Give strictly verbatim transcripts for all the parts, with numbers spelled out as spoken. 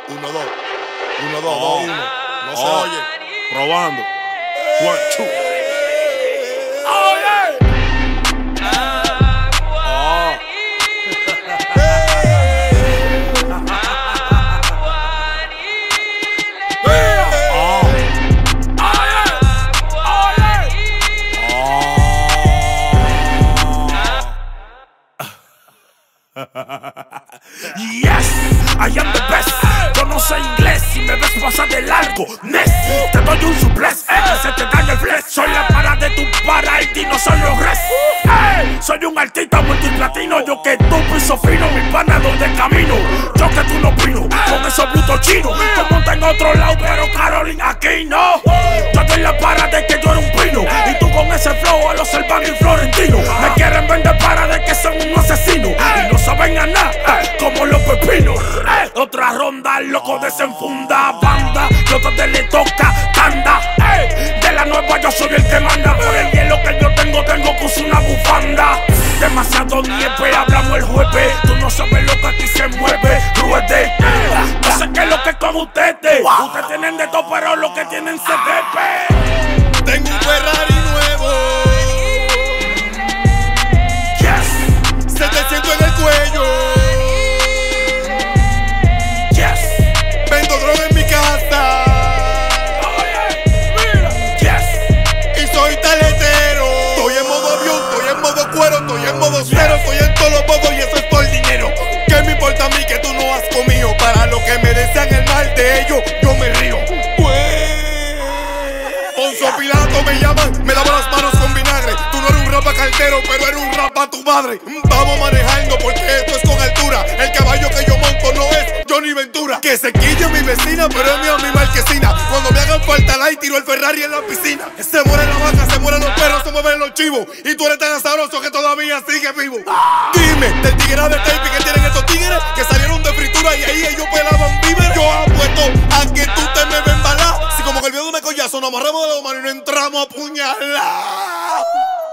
Uno, dos. Uno, dos, Oh. dos, uno. No Oh. se oye. Probando. One, two. Oh, yeah. Oh. Yes, I am the best. Yo no sé inglés, si me ves pasar de largo, Ness, te doy un suplex, eh, que se te daña el flex. Soy la para de tu para y no son los res. Eh, soy un artista multiplatino, yo que tú piso fino, mi pana donde camino. Yo que tú no opino, con esos brutos chinos. Tú montas en otro lado, pero Carolina aquí no. Yo estoy la para de que yo era un pino, y tú con ese flow a los Salvano y Florentino. Me quieren vender para de que son un asesino, y no saben a nada, eh, como los pepinos. Eh, otra ronda, loco desenfunda banda, yo te le toca tanda. Eh, de la nueva yo soy el que manda, por el hielo que yo tengo, tengo que usar una bufanda. Demasiado nieve, hablamos el jueves, tú no sabes lo que aquí se mueve, ruede. No sé qué es lo que es con ustedes, ustedes tienen de todo, pero lo que tienen se debe. Tengo un Ferrari nuevo. Yes, setecientos en el cuello. yes, Vendo droga en mi casa. yes. Y soy taletero. Estoy en modo avión, estoy en modo cuero, estoy en modo cero, estoy en todos los modos y eso es por dinero. ¿Qué me importa a mí que tú no has comido? Para los que me desean el mal de ellos, yo me río. Pues Poncio Pilato me llaman, me lavo las manos con vinagre. Tú no eres un rapa cartero, pero eres un rapa tu madre. Vamos manejando porque esto es con altura. El caballo que yo monto no es Johnny Ventura. Que se quille mi vecina, pero es mío mi marquesina. Cuando me hagan falta la y tiro el Ferrari en la piscina. Se muere la vaca, se mueren los perros, se mueven los chivos. Y tú eres tan sabroso que todavía sigues vivo. Dime, del tigre de tape que tienen estos tigres que salieron de fritura y ahí ellos pelaban víveres. Yo apuesto a que tú te me ven balar. Si como que el video de me collazo nos amarramos de la mano y no entramos a puñalar.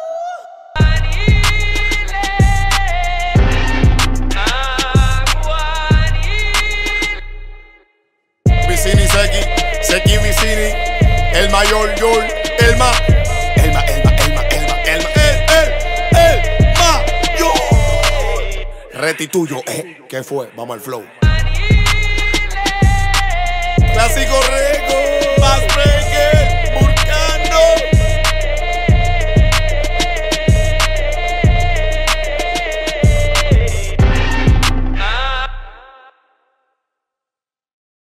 Vicini, Seki, Seki Vicini, el mayor, Yol, el ma, el ma, el ma, el ma, el ma, el ma, el, el, el mayor. Retituyo, eh, ¿qué fue? Vamos al flow. Clásico Rego, más Rego.